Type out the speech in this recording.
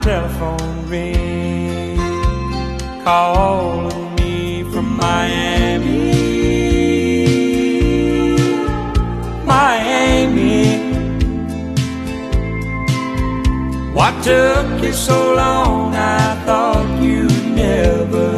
telephone ring, calling me from Miami. Miami, what took you so long? I thought you'd never